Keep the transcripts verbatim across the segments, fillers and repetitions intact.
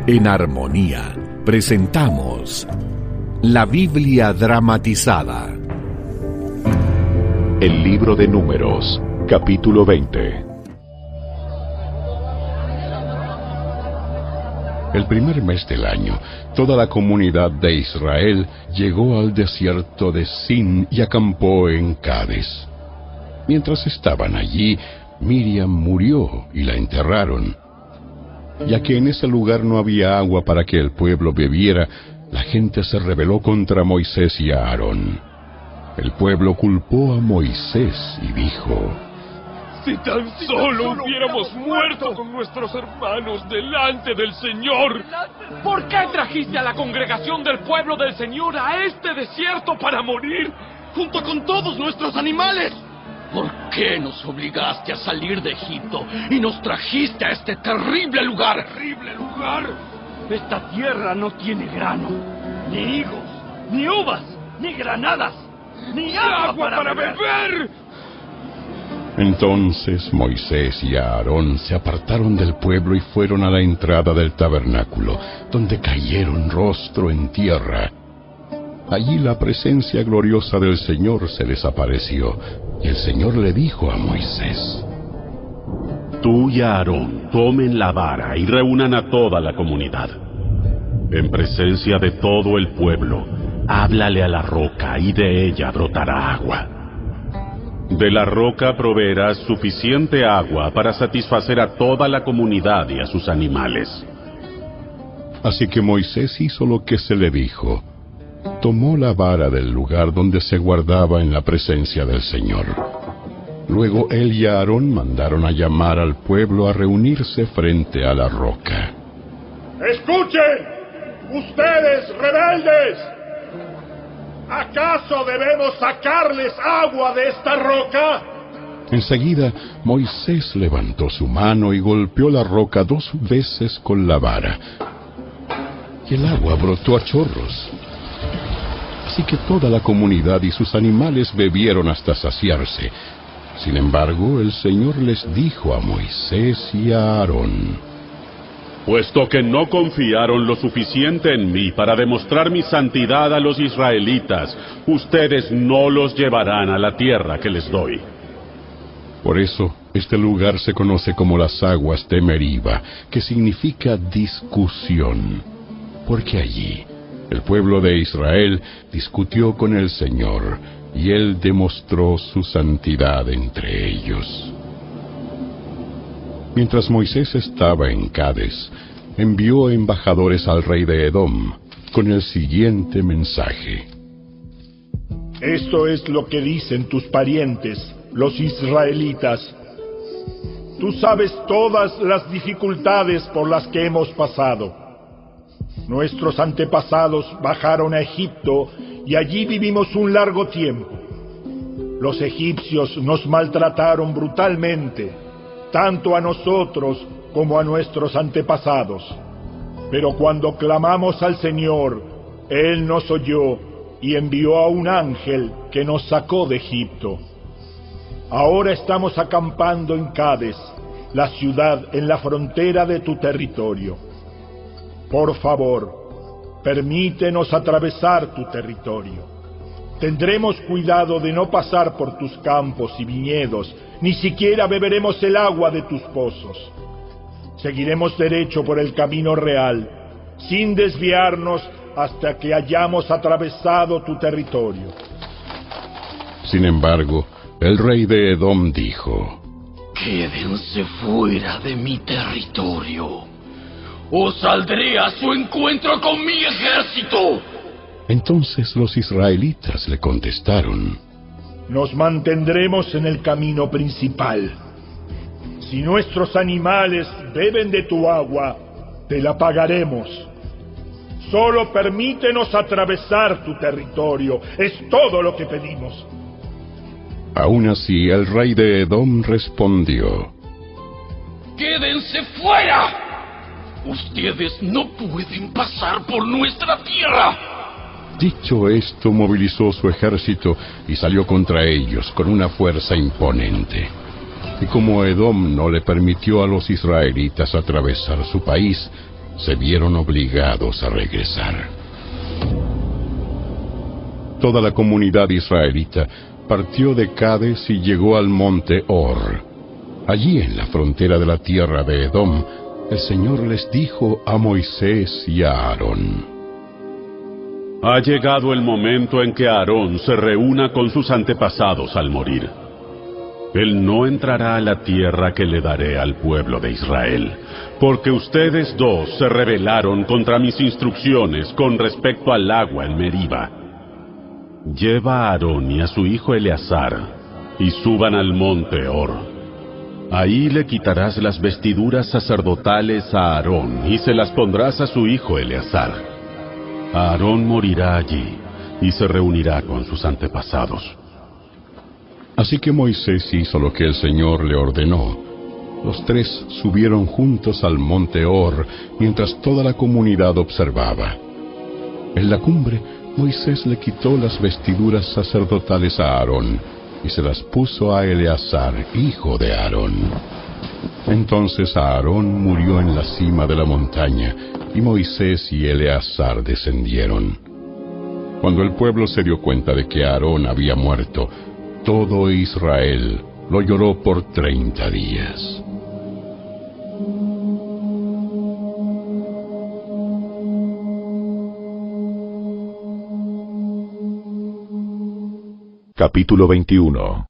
En Armonía presentamos la Biblia dramatizada. El libro de Números, capítulo veinte. El primer mes del año, toda la comunidad de Israel llegó al desierto de Sin y acampó en Cades. Mientras estaban allí, Miriam murió y la enterraron. Ya que en ese lugar no había agua para que el pueblo bebiera, la gente se rebeló contra Moisés y a Aarón. El pueblo culpó a Moisés y dijo: Si tan solo hubiéramos muerto con nuestros hermanos delante del Señor. ¿Por qué trajiste a la congregación del pueblo del Señor a este desierto para morir, junto con todos nuestros animales? ¿Por qué nos obligaste a salir de Egipto y nos trajiste a este terrible lugar? ¡Terrible lugar! Esta tierra no tiene grano, ni higos, ni uvas, ni granadas, ni agua, agua para, para beber. beber. Entonces Moisés y Aarón se apartaron del pueblo y fueron a la entrada del tabernáculo, donde cayeron rostro en tierra. Allí la presencia gloriosa del Señor se les apareció, y el Señor le dijo a Moisés: Tú y Aarón tomen la vara y reúnan a toda la comunidad. En presencia de todo el pueblo, háblale a la roca y de ella brotará agua. De la roca proveerás suficiente agua para satisfacer a toda la comunidad y a sus animales. Así que Moisés hizo lo que se le dijo. Tomó la vara del lugar donde se guardaba en la presencia del Señor. Luego él y Aarón mandaron a llamar al pueblo a reunirse frente a la roca. ¡Escuchen, ustedes rebeldes! ¿Acaso debemos sacarles agua de esta roca? Enseguida, Moisés levantó su mano y golpeó la roca dos veces con la vara. Y el agua brotó a chorros. Así que toda la comunidad y sus animales bebieron hasta saciarse. Sin embargo, el Señor les dijo a Moisés y a Aarón: Puesto que no confiaron lo suficiente en mí para demostrar mi santidad a los israelitas, ustedes no los llevarán a la tierra que les doy. Por eso, este lugar se conoce como las aguas de Meriba, que significa discusión, porque allí el pueblo de Israel discutió con el Señor, y Él demostró su santidad entre ellos. Mientras Moisés estaba en Cades, envió embajadores al rey de Edom con el siguiente mensaje: Esto es lo que dicen tus parientes, los israelitas. Tú sabes todas las dificultades por las que hemos pasado. Nuestros antepasados bajaron a Egipto y allí vivimos un largo tiempo. Los egipcios nos maltrataron brutalmente, tanto a nosotros como a nuestros antepasados. Pero cuando clamamos al Señor, Él nos oyó y envió a un ángel que nos sacó de Egipto. Ahora estamos acampando en Cades, la ciudad en la frontera de tu territorio. Por favor, permítenos atravesar tu territorio. Tendremos cuidado de no pasar por tus campos y viñedos, ni siquiera beberemos el agua de tus pozos. Seguiremos derecho por el camino real, sin desviarnos hasta que hayamos atravesado tu territorio. Sin embargo, el rey de Edom dijo: Quédense fuera de mi territorio, o saldré a su encuentro con mi ejército. Entonces los israelitas le contestaron: Nos mantendremos en el camino principal. Si nuestros animales beben de tu agua, te la pagaremos. Solo permítenos atravesar tu territorio, es todo lo que pedimos. Aún así, el rey de Edom respondió: ¡Quédense fuera! Ustedes no pueden pasar por nuestra tierra. Dicho esto, movilizó su ejército y salió contra ellos con una fuerza imponente. Y como Edom no le permitió a los israelitas atravesar su país, se vieron obligados a regresar. Toda la comunidad israelita partió de Cades y llegó al monte Hor. Allí, en la frontera de la tierra de Edom, el Señor les dijo a Moisés y a Aarón: Ha llegado el momento en que Aarón se reúna con sus antepasados al morir. Él no entrará a la tierra que le daré al pueblo de Israel, porque ustedes dos se rebelaron contra mis instrucciones con respecto al agua en Meriba. Lleva a Aarón y a su hijo Eleazar, y suban al monte Hor. Ahí le quitarás las vestiduras sacerdotales a Aarón, y se las pondrás a su hijo Eleazar. Aarón morirá allí, y se reunirá con sus antepasados. Así que Moisés hizo lo que el Señor le ordenó. Los tres subieron juntos al monte Hor, mientras toda la comunidad observaba. En la cumbre, Moisés le quitó las vestiduras sacerdotales a Aarón, y se las puso a Eleazar, hijo de Aarón. Entonces Aarón murió en la cima de la montaña, y Moisés y Eleazar descendieron. Cuando el pueblo se dio cuenta de que Aarón había muerto, todo Israel lo lloró por treinta días. Capítulo veintiuno.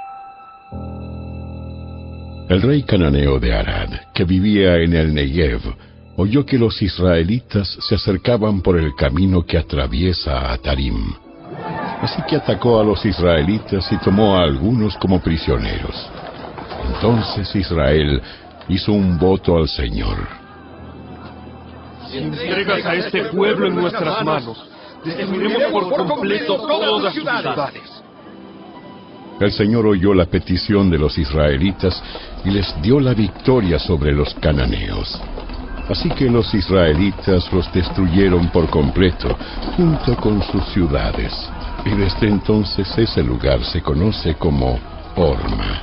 El rey cananeo de Arad, que vivía en el Negev, oyó que los israelitas se acercaban por el camino que atraviesa a Atarim. Así que atacó a los israelitas y tomó a algunos como prisioneros. Entonces Israel hizo un voto al Señor. Si entregas a este pueblo en nuestras manos, destruiremos por completo todas sus ciudades. El Señor oyó la petición de los israelitas y les dio la victoria sobre los cananeos. Así que los israelitas los destruyeron por completo, junto con sus ciudades. Y desde entonces ese lugar se conoce como Horma.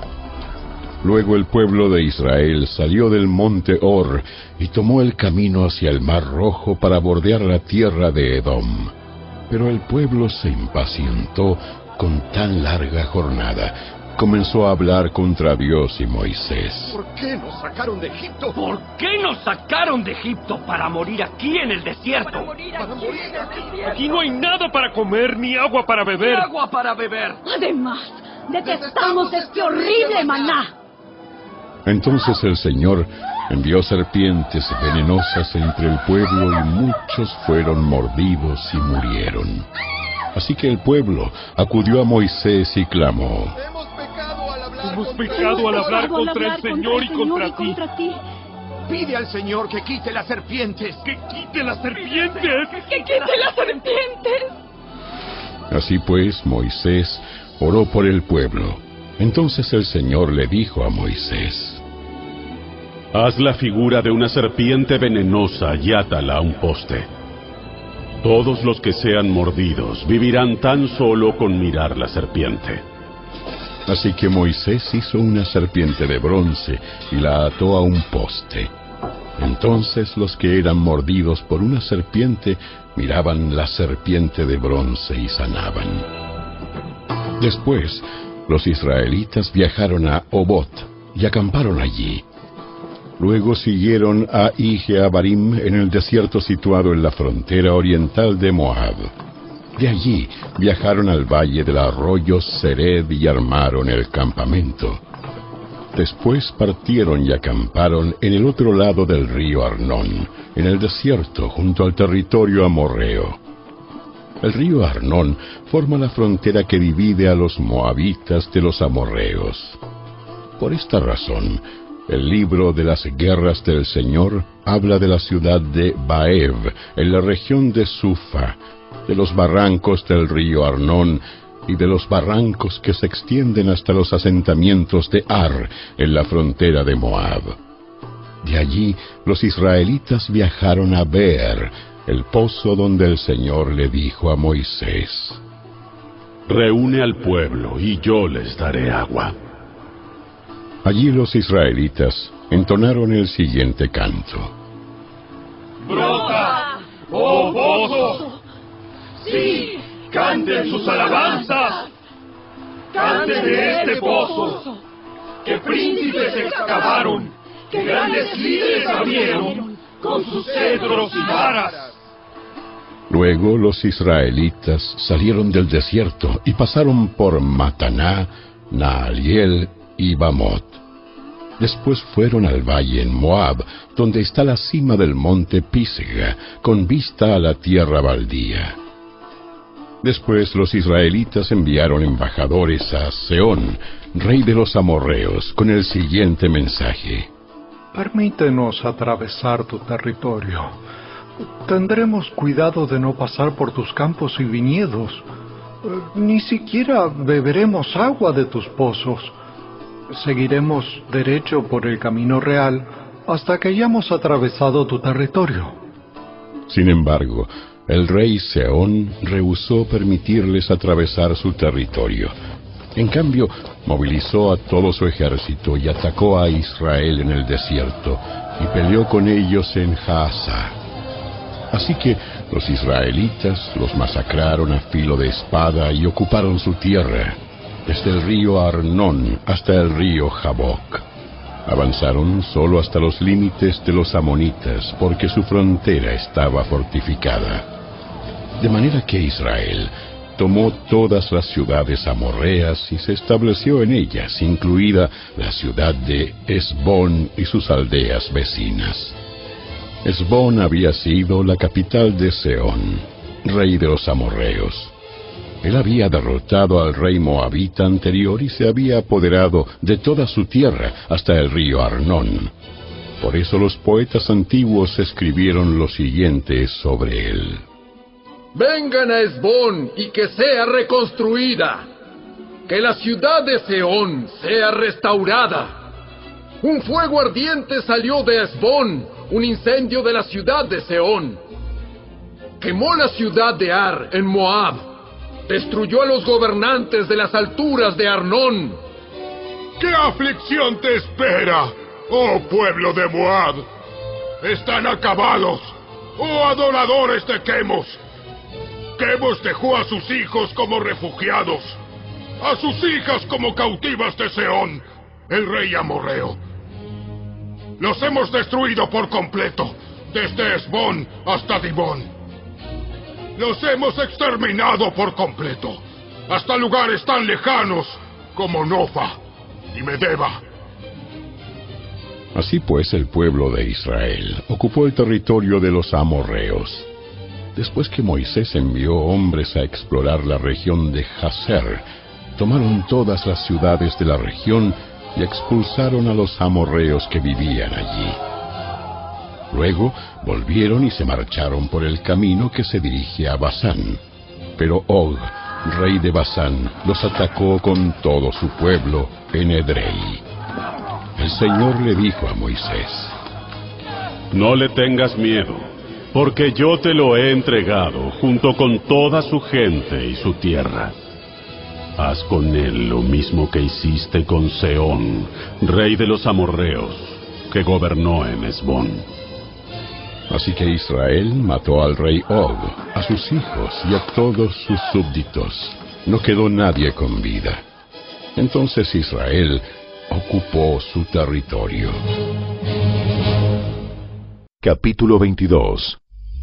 Luego el pueblo de Israel salió del monte Hor y tomó el camino hacia el Mar Rojo para bordear la tierra de Edom. Pero el pueblo se impacientó con tan larga jornada. Comenzó a hablar contra Dios y Moisés. ¿Por qué nos sacaron de Egipto? ¿Por qué nos sacaron de Egipto para morir aquí en el desierto? Para morir aquí en el desierto. Aquí no hay nada para comer ni agua para beber. Ni agua para beber. Además, detestamos este horrible maná. Entonces el Señor envió serpientes venenosas entre el pueblo y muchos fueron mordidos y murieron. Así que el pueblo acudió a Moisés y clamó: Hemos pecado al hablar, Hemos contigo. pecado al hablar Hemos contra el hablar Señor y contra el contra Señor y ti. contra ti. Pide al Señor que quite las serpientes. ¡Que quite las serpientes! ¡Que quite las serpientes! Así pues, Moisés oró por el pueblo. Entonces el Señor le dijo a Moisés: Haz la figura de una serpiente venenosa y átala a un poste. Todos los que sean mordidos vivirán tan solo con mirar la serpiente. Así que Moisés hizo una serpiente de bronce y la ató a un poste. Entonces los que eran mordidos por una serpiente miraban la serpiente de bronce y sanaban. Después, los israelitas viajaron a Obot y acamparon allí. Luego siguieron a Ije-Abarim en el desierto situado en la frontera oriental de Moab. De allí viajaron al valle del arroyo Sered y armaron el campamento. Después partieron y acamparon en el otro lado del río Arnón, en el desierto junto al territorio amorreo. El río Arnón forma la frontera que divide a los moabitas de los amorreos. Por esta razón, el libro de las guerras del Señor habla de la ciudad de Baev, en la región de Sufa, de los barrancos del río Arnón y de los barrancos que se extienden hasta los asentamientos de Ar, en la frontera de Moab. De allí, los israelitas viajaron a Beer, el pozo donde el Señor le dijo a Moisés: Reúne al pueblo y yo les daré agua. Allí los israelitas entonaron el siguiente canto: brota, oh pozo. Sí, canten sus alabanzas. Canten de este pozo, que príncipes excavaron, que grandes líderes abrieron con sus cedros y varas. Luego los israelitas salieron del desierto y pasaron por Mataná, Naaliel y Bamot. Después fueron al valle en Moab, donde está la cima del monte Pisga, con vista a la tierra baldía. Después los israelitas enviaron embajadores a Sehón, rey de los amorreos, con el siguiente mensaje: Permítenos atravesar tu territorio. Tendremos cuidado de no pasar por tus campos y viñedos. Ni siquiera beberemos agua de tus pozos. Seguiremos derecho por el camino real hasta que hayamos atravesado tu territorio. Sin embargo, el rey Sehón rehusó permitirles atravesar su territorio. En cambio, movilizó a todo su ejército y atacó a Israel en el desierto y peleó con ellos en Jaasa. Así que los israelitas los masacraron a filo de espada y ocuparon su tierra, desde el río Arnón hasta el río Jaboc. Avanzaron solo hasta los límites de los amonitas, porque su frontera estaba fortificada. De manera que Israel tomó todas las ciudades amorreas y se estableció en ellas, incluida la ciudad de Hesbón y sus aldeas vecinas. Hesbón había sido la capital de Sehón, rey de los amorreos. Él había derrotado al rey moabita anterior y se había apoderado de toda su tierra hasta el río Arnón. Por eso los poetas antiguos escribieron lo siguiente sobre él: Vengan a Hesbón y que sea reconstruida, que la ciudad de Sehón sea restaurada. Un fuego ardiente salió de Hesbón, un incendio de la ciudad de Sehón. Quemó la ciudad de Ar en Moab, destruyó a los gobernantes de las alturas de Arnón. ¿Qué aflicción te espera, oh pueblo de Moab? Están acabados, oh adoradores de Quemos. Quemos dejó a sus hijos como refugiados, a sus hijas como cautivas de Sehón, el rey amorreo. Los hemos destruido por completo, desde Hesbón hasta Dibón. Los hemos exterminado por completo, hasta lugares tan lejanos como Nofa y Medeba. Así pues, el pueblo de Israel ocupó el territorio de los amorreos. Después que Moisés envió hombres a explorar la región de Jazer, tomaron todas las ciudades de la región y expulsaron a los amorreos que vivían allí. Luego volvieron y se marcharon por el camino que se dirige a Basán. Pero Og, rey de Basán, los atacó con todo su pueblo en Edrei. El Señor le dijo a Moisés: No le tengas miedo, porque yo te lo he entregado junto con toda su gente y su tierra. Haz con él lo mismo que hiciste con Sehón, rey de los amorreos, que gobernó en Hesbón. Así que Israel mató al rey Og, a sus hijos y a todos sus súbditos. No quedó nadie con vida. Entonces Israel ocupó su territorio. Capítulo veintidós.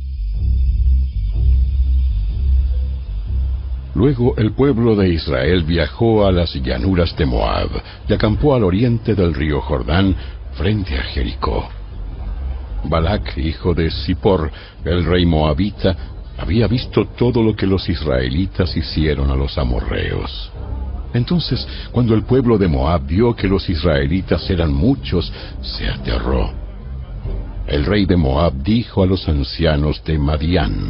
Luego el pueblo de Israel viajó a las llanuras de Moab y acampó al oriente del río Jordán, frente a Jericó. Balac, hijo de Zippor, el rey moabita, había visto todo lo que los israelitas hicieron a los amorreos. Entonces, cuando el pueblo de Moab vio que los israelitas eran muchos, se aterró. El rey de Moab dijo a los ancianos de Madián: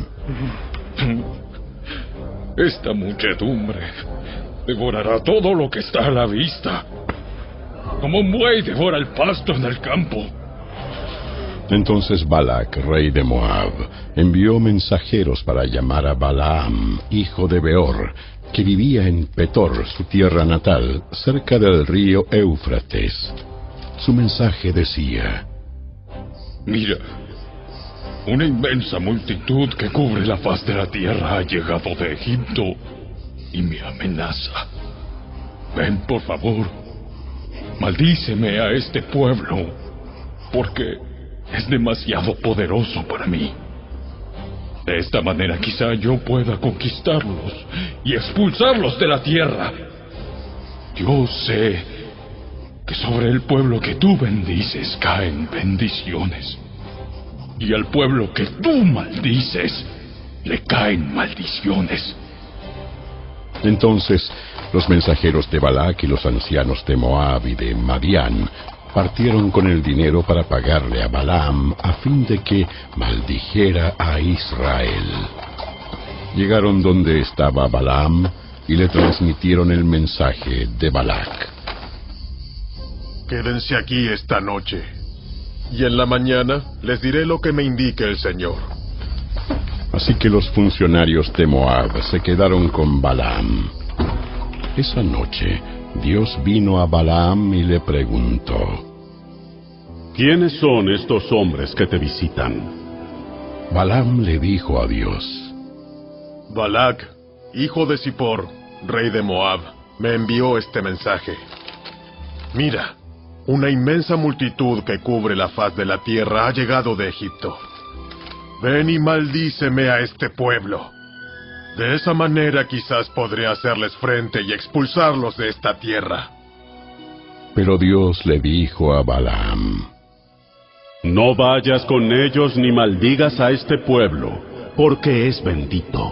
Esta muchedumbre devorará todo lo que está a la vista, como un buey devora el pasto en el campo. Entonces Balac, rey de Moab, envió mensajeros para llamar a Balaam, hijo de Beor, que vivía en Petor, su tierra natal, cerca del río Éufrates. Su mensaje decía: Mira, Una inmensa multitud que cubre la faz de la tierra ha llegado de Egipto y me amenaza. Ven, por favor, maldíceme a este pueblo, porque es demasiado poderoso para mí. De esta manera quizá yo pueda conquistarlos y expulsarlos de la tierra. Yo sé que sobre el pueblo que tú bendices caen bendiciones, y al pueblo que tú maldices le caen maldiciones. Entonces los mensajeros de Balac y los ancianos de Moab y de Madián partieron con el dinero para pagarle a Balaam a fin de que maldijera a Israel. Llegaron donde estaba Balaam y le transmitieron el mensaje de Balac. Quédense aquí esta noche, y en la mañana les diré lo que me indique el Señor. Así que los funcionarios de Moab se quedaron con Balaam. Esa noche Dios vino a Balaam y le preguntó: ¿quiénes son estos hombres que te visitan? Balaam le dijo a Dios: Balac, hijo de Zippor, rey de Moab, me envió este mensaje. Mira, una inmensa multitud que cubre la faz de la tierra ha llegado de Egipto. Ven y maldíceme a este pueblo. De esa manera quizás podré hacerles frente y expulsarlos de esta tierra. Pero Dios le dijo a Balaam: no vayas con ellos ni maldigas a este pueblo, porque es bendito.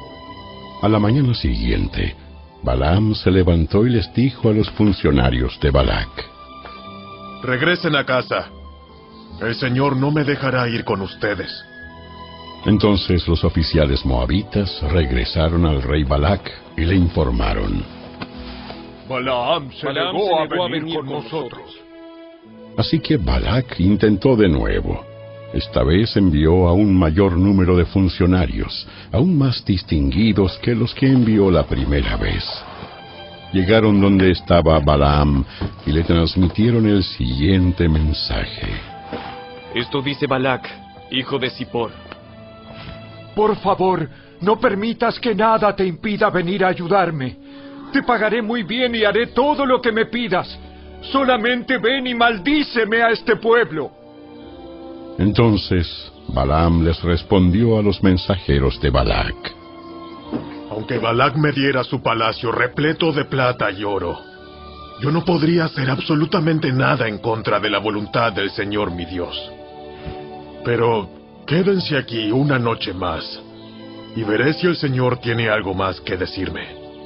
A la mañana siguiente, Balaam se levantó y les dijo a los funcionarios de Balac: regresen a casa. El Señor no me dejará ir con ustedes. Entonces los oficiales moabitas regresaron al rey Balac y le informaron: Balaam se Balaam negó, se a, negó venir a venir con con nosotros. Así que Balac intentó de nuevo. Esta vez envió a un mayor número de funcionarios, aún más distinguidos que los que envió la primera vez. Llegaron donde estaba Balaam y le transmitieron el siguiente mensaje. Esto dice Balac, hijo de Zippor. Por favor, no permitas que nada te impida venir a ayudarme. Te pagaré muy bien y haré todo lo que me pidas. Solamente ven y maldíceme a este pueblo. Entonces Balaam les respondió a los mensajeros de Balac: aunque Balac me diera su palacio repleto de plata y oro, yo no podría hacer absolutamente nada en contra de la voluntad del Señor mi Dios. Pero quédense aquí una noche más, y veré si el Señor tiene algo más que decirme.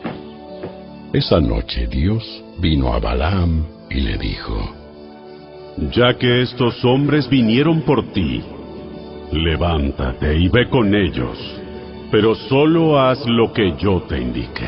Esa noche Dios vino a Balaam y le dijo: ya que estos hombres vinieron por ti, levántate y ve con ellos, pero solo haz lo que yo te indique.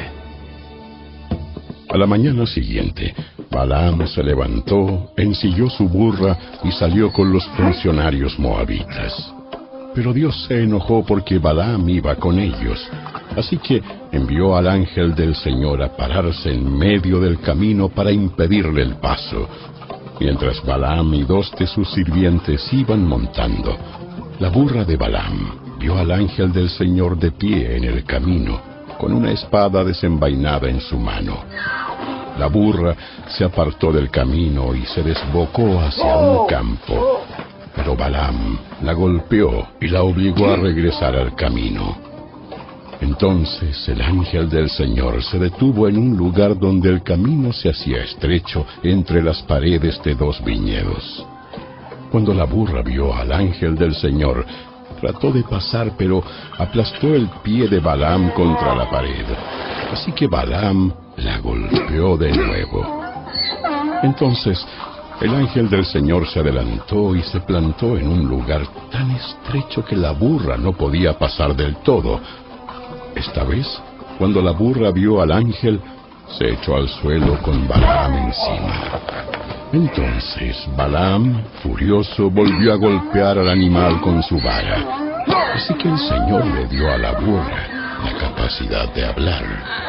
A la mañana siguiente, Balaam se levantó, ensilló su burra y salió con los funcionarios moabitas. Pero Dios se enojó porque Balaam iba con ellos, así que envió al ángel del Señor a pararse en medio del camino para impedirle el paso. Mientras Balaam y dos de sus sirvientes iban montando, la burra de Balaam vio al ángel del Señor de pie en el camino, con una espada desenvainada en su mano. La burra se apartó del camino y se desbocó hacia un campo, pero Balaam la golpeó y la obligó a regresar al camino. Entonces el ángel del Señor se detuvo en un lugar donde el camino se hacía estrecho entre las paredes de dos viñedos. Cuando la burra vio al ángel del Señor, trató de pasar, pero aplastó el pie de Balaam contra la pared. Así que Balaam la golpeó de nuevo. Entonces el ángel del Señor se adelantó y se plantó en un lugar tan estrecho que la burra no podía pasar del todo. Esta vez, cuando la burra vio al ángel, se echó al suelo con Balaam encima. Entonces Balaam, furioso, volvió a golpear al animal con su vara. Así que el Señor le dio a la burra la capacidad de hablar.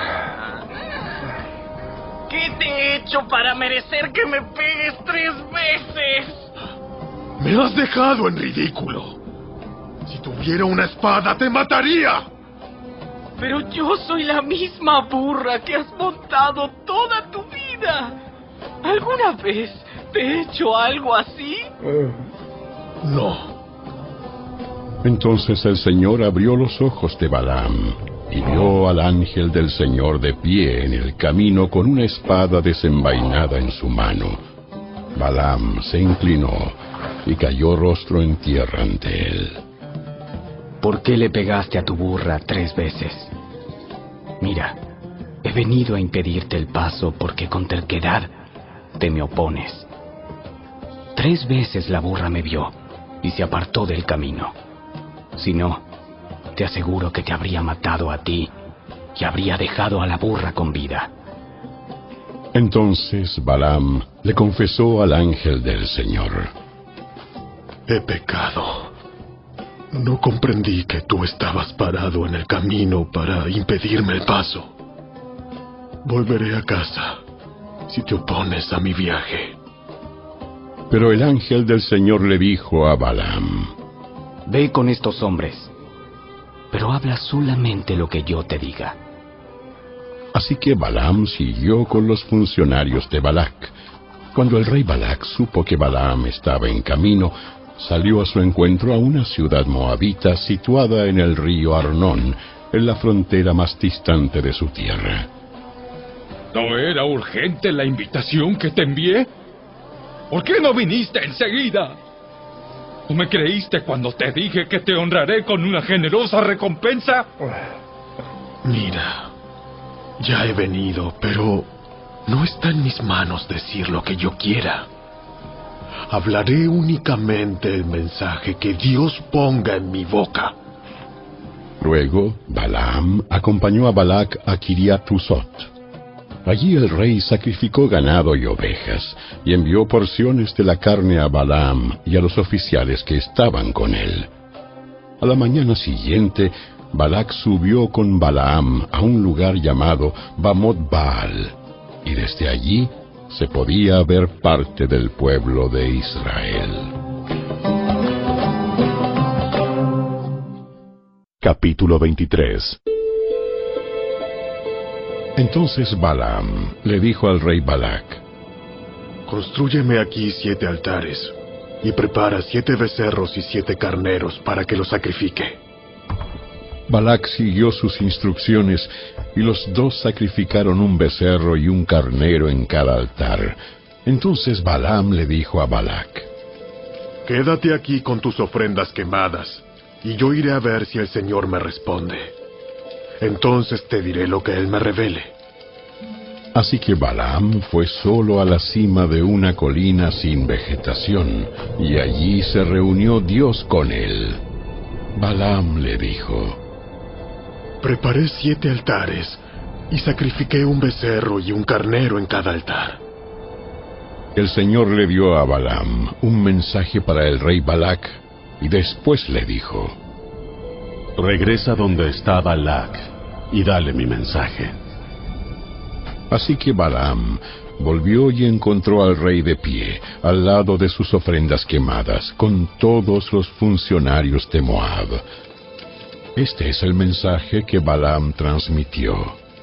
¿Qué te he hecho para merecer que me pegues tres veces? Me has dejado en ridículo. Si tuviera una espada, te mataría. Pero yo soy la misma burra que has montado toda tu vida. ¿Alguna vez te he hecho algo así? No. Entonces el Señor abrió los ojos de Balaam y vio al ángel del Señor de pie en el camino con una espada desenvainada en su mano. Balaam se inclinó y cayó rostro en tierra ante él. ¿Por qué le pegaste a tu burra tres veces? Mira, he venido a impedirte el paso porque con terquedad te me opones. Tres veces la burra me vio y se apartó del camino. Si no, te aseguro que te habría matado a ti y habría dejado a la burra con vida. Entonces Balaam le confesó al ángel del Señor: He pecado. No comprendí que tú estabas parado en el camino para impedirme el paso. Volveré a casa si te opones a mi viaje. Pero el ángel del Señor le dijo a Balaam: Ve con estos hombres, pero habla solamente lo que yo te diga. Así que Balaam siguió con los funcionarios de Balac. Cuando el rey Balac supo que Balaam estaba en camino, salió a su encuentro a una ciudad moabita situada en el río Arnón, en la frontera más distante de su tierra. ¿No era urgente la invitación que te envié? ¿Por qué no viniste enseguida? ¿Tú me creíste cuando te dije que te honraré con una generosa recompensa? Mira, ya he venido, pero no está en mis manos decir lo que yo quiera. Hablaré únicamente el mensaje que Dios ponga en mi boca. Luego, Balaam acompañó a Balac a Kiriat Huzot. Allí el rey sacrificó ganado y ovejas, y envió porciones de la carne a Balaam y a los oficiales que estaban con él. A la mañana siguiente, Balac subió con Balaam a un lugar llamado Bamot Baal, y desde allí se podía ver parte del pueblo de Israel. Capítulo veintitrés. Entonces Balaam le dijo al rey Balac: Constrúyeme aquí siete altares, y prepara siete becerros y siete carneros para que los sacrifique. Balac siguió sus instrucciones, y los dos sacrificaron un becerro y un carnero en cada altar. Entonces Balaam le dijo a Balac: Quédate aquí con tus ofrendas quemadas, y yo iré a ver si el Señor me responde. Entonces te diré lo que él me revele. Así que Balaam fue solo a la cima de una colina sin vegetación, y allí se reunió Dios con él. Balaam le dijo: Preparé siete altares, y sacrifiqué un becerro y un carnero en cada altar. El Señor le dio a Balaam un mensaje para el rey Balac, y después le dijo: Regresa donde está Balac, y dale mi mensaje. Así que Balaam volvió y encontró al rey de pie, al lado de sus ofrendas quemadas, con todos los funcionarios de Moab. Este es el mensaje que Balaam transmitió.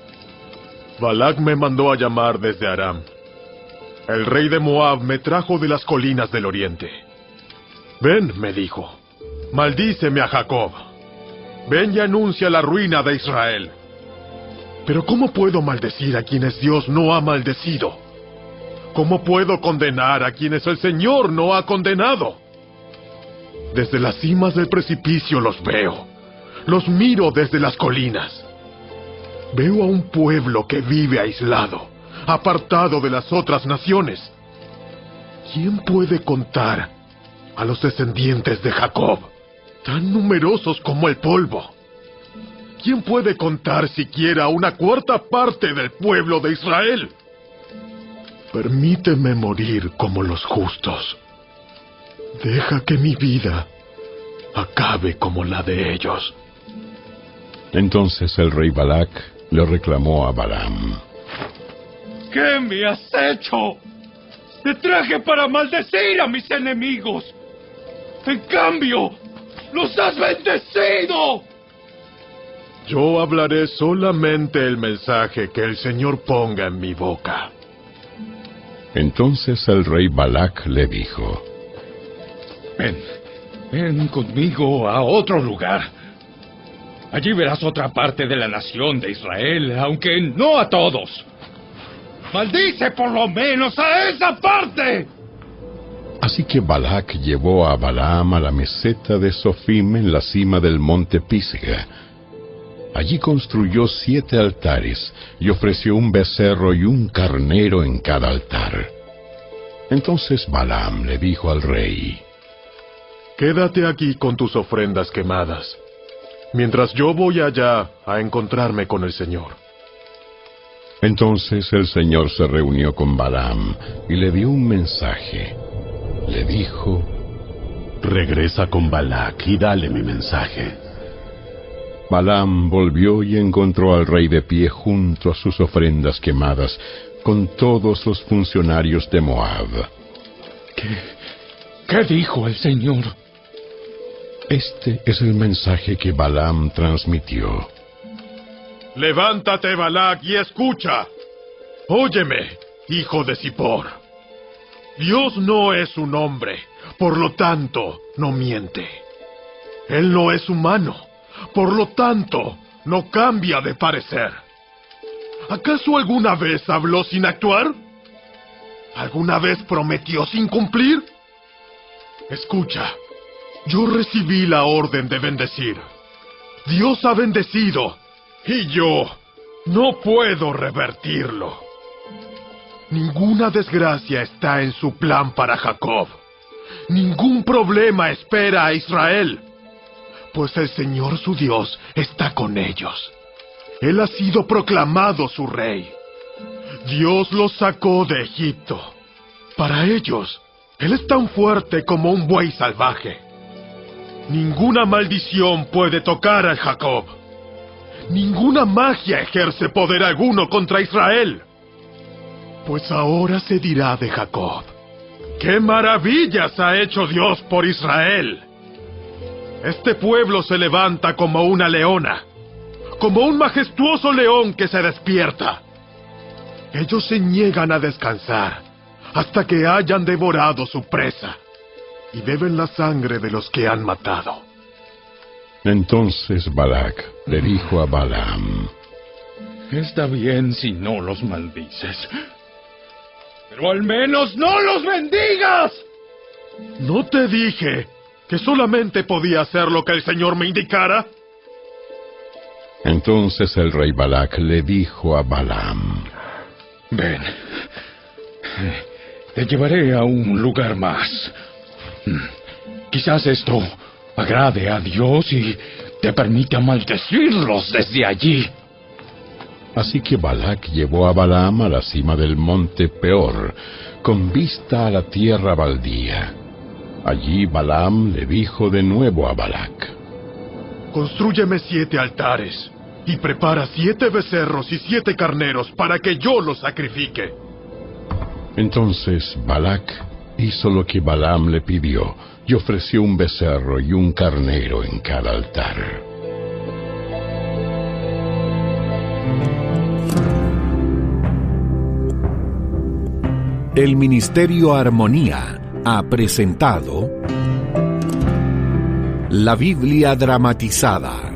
Balac me mandó a llamar desde Aram. El rey de Moab me trajo de las colinas del oriente. Ven, me dijo, maldíceme a Jacob. Ven y anuncia la ruina de Israel. Pero ¿cómo puedo maldecir a quienes Dios no ha maldecido? ¿Cómo puedo condenar a quienes el Señor no ha condenado? Desde las cimas del precipicio los veo. Los miro desde las colinas. Veo a un pueblo que vive aislado, apartado de las otras naciones. ¿Quién puede contar a los descendientes de Jacob, tan numerosos como el polvo? ¿Quién puede contar siquiera una cuarta parte del pueblo de Israel? Permíteme morir como los justos. Deja que mi vida acabe como la de ellos. Entonces el rey Balac le reclamó a Balaam: ¿Qué me has hecho? Te traje para maldecir a mis enemigos. En cambio, ¡Los has bendecido! Yo hablaré solamente el mensaje que el Señor ponga en mi boca. Entonces el rey Balac le dijo: Ven, ven conmigo a otro lugar. Allí verás otra parte de la nación de Israel, aunque no a todos. ¡Maldice por lo menos a esa parte! Así que Balac llevó a Balaam a la meseta de Sofim en la cima del monte Pisga. Allí construyó siete altares y ofreció un becerro y un carnero en cada altar. Entonces Balaam le dijo al rey: Quédate aquí con tus ofrendas quemadas, mientras yo voy allá a encontrarme con el Señor. Entonces el Señor se reunió con Balaam y le dio un mensaje. Le dijo: Regresa con Balac y dale mi mensaje. Balaam volvió y encontró al rey de pie junto a sus ofrendas quemadas, con todos los funcionarios de Moab. ¿Qué, qué dijo el Señor? Este es el mensaje que Balaam transmitió. Levántate, Balac, y escucha. Óyeme, hijo de Zippor. Dios no es un hombre, por lo tanto, no miente. Él no es humano, por lo tanto, no cambia de parecer. ¿Acaso alguna vez habló sin actuar? ¿Alguna vez prometió sin cumplir? Escucha, yo recibí la orden de bendecir. Dios ha bendecido, y yo no puedo revertirlo. Ninguna desgracia está en su plan para Jacob. Ningún problema espera a Israel, pues el Señor su Dios está con ellos. Él ha sido proclamado su rey. Dios los sacó de Egipto. Para ellos, Él es tan fuerte como un buey salvaje. Ninguna maldición puede tocar a Jacob. Ninguna magia ejerce poder alguno contra Israel. Pues ahora se dirá de Jacob: ¡qué maravillas ha hecho Dios por Israel! Este pueblo se levanta como una leona, como un majestuoso león que se despierta. Ellos se niegan a descansar hasta que hayan devorado su presa y beben la sangre de los que han matado. Entonces Balac le dijo a Balaam: Está bien si no los maldices, pero al menos no los bendigas. ¿No te dije que solamente podía hacer lo que el Señor me indicara? Entonces el rey Balac le dijo a Balaam: Ven, te llevaré a un lugar más. Quizás esto agrade a Dios y te permita maldecirlos desde allí. Así que Balac llevó a Balaam a la cima del monte Peor, con vista a la tierra baldía. Allí Balaam le dijo de nuevo a Balac: Constrúyeme siete altares y prepara siete becerros y siete carneros para que yo los sacrifique. Entonces Balac hizo lo que Balaam le pidió y ofreció un becerro y un carnero en cada altar. El Ministerio Armonía ha presentado La Biblia dramatizada.